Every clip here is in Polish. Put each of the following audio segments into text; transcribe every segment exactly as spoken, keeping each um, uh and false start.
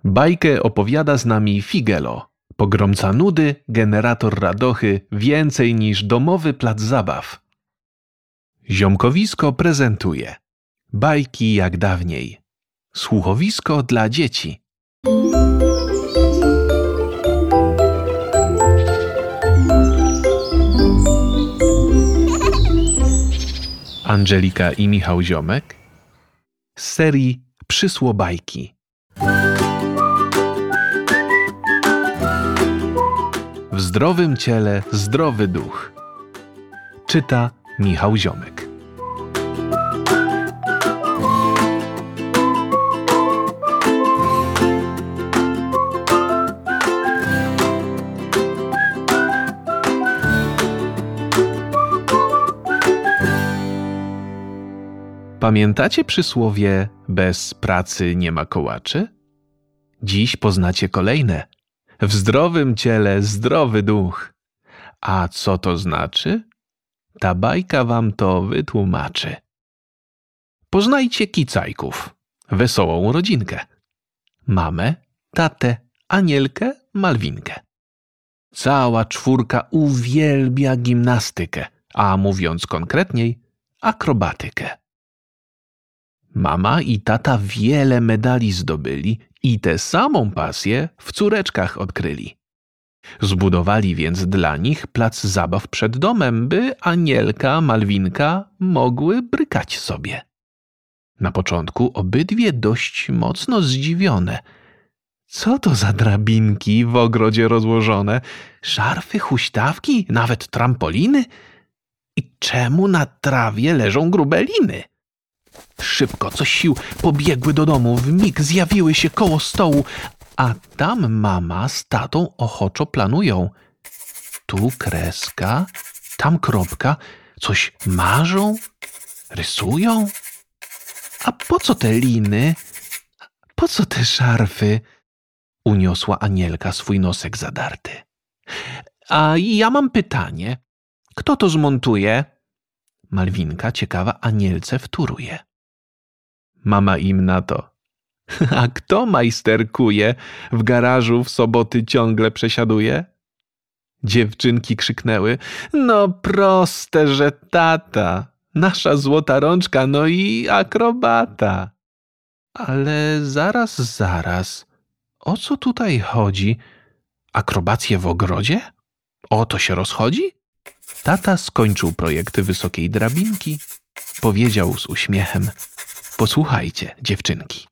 Bajkę opowiada z nami Figelo, pogromca nudy, generator radochy, więcej niż domowy plac zabaw. Ziomkowisko prezentuje bajki jak dawniej. Słuchowisko dla dzieci. Angelika i Michał Ziomek z serii Przysłobajki. W zdrowym ciele zdrowy duch. Czyta Michał Ziomek. Pamiętacie przysłowie bez pracy nie ma kołaczy? Dziś poznacie kolejne. W zdrowym ciele zdrowy duch. A co to znaczy? Ta bajka wam to wytłumaczy. Poznajcie kicajków, wesołą rodzinkę. Mamę, tatę, Anielkę, Malwinkę. Cała czwórka uwielbia gimnastykę, a mówiąc konkretniej, akrobatykę. Mama i tata wiele medali zdobyli i tę samą pasję w córeczkach odkryli. Zbudowali więc dla nich plac zabaw przed domem, by Anielka, Malwinka mogły brykać sobie. Na początku obydwie dość mocno zdziwione. Co to za drabinki w ogrodzie rozłożone? Szarfy, huśtawki, nawet trampoliny? I czemu na trawie leżą grube liny? Szybko, co sił, pobiegły do domu, wmig zjawiły się koło stołu, a tam mama z tatą ochoczo planują. Tu kreska, tam kropka, coś marzą, rysują. A po co te liny? Po co te szarfy? Uniosła Anielka swój nosek zadarty. A ja mam pytanie. Kto to zmontuje? Malwinka ciekawa Anielce wtóruje. Mama im na to. A kto majsterkuje? W garażu w soboty ciągle przesiaduje? Dziewczynki krzyknęły. No proste, że tata. Nasza złota rączka, no i akrobata. Ale zaraz, zaraz. O co tutaj chodzi? Akrobacje w ogrodzie? O to się rozchodzi? Tata skończył projekty wysokiej drabinki. Powiedział z uśmiechem. Posłuchajcie, dziewczynki.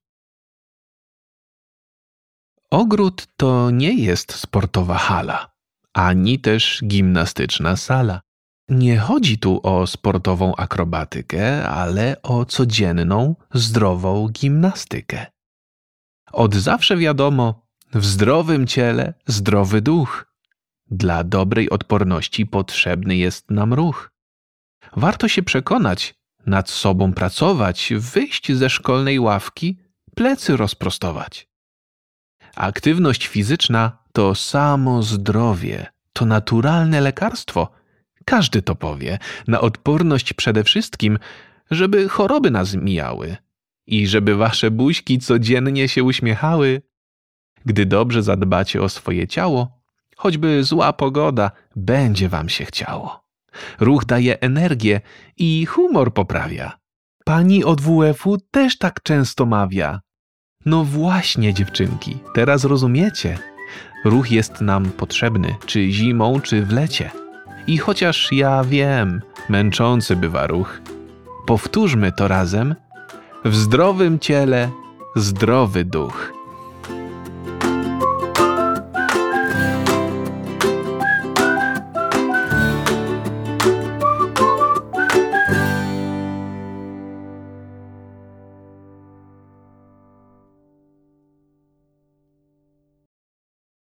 Ogród to nie jest sportowa hala, ani też gimnastyczna sala. Nie chodzi tu o sportową akrobatykę, ale o codzienną, zdrową gimnastykę. Od zawsze wiadomo, w zdrowym ciele zdrowy duch. Dla dobrej odporności potrzebny jest nam ruch. Warto się przekonać, nad sobą pracować, wyjść ze szkolnej ławki, plecy rozprostować. Aktywność fizyczna to samo zdrowie, to naturalne lekarstwo. Każdy to powie, na odporność przede wszystkim, żeby choroby nas mijały i żeby wasze buźki codziennie się uśmiechały. Gdy dobrze zadbacie o swoje ciało, choćby zła pogoda, będzie wam się chciało. Ruch daje energię i humor poprawia. Pani od W F-u też tak często mawia. No właśnie, dziewczynki, teraz rozumiecie. Ruch jest nam potrzebny, czy zimą, czy w lecie. I chociaż ja wiem, męczący bywa ruch, powtórzmy to razem. W zdrowym ciele zdrowy duch.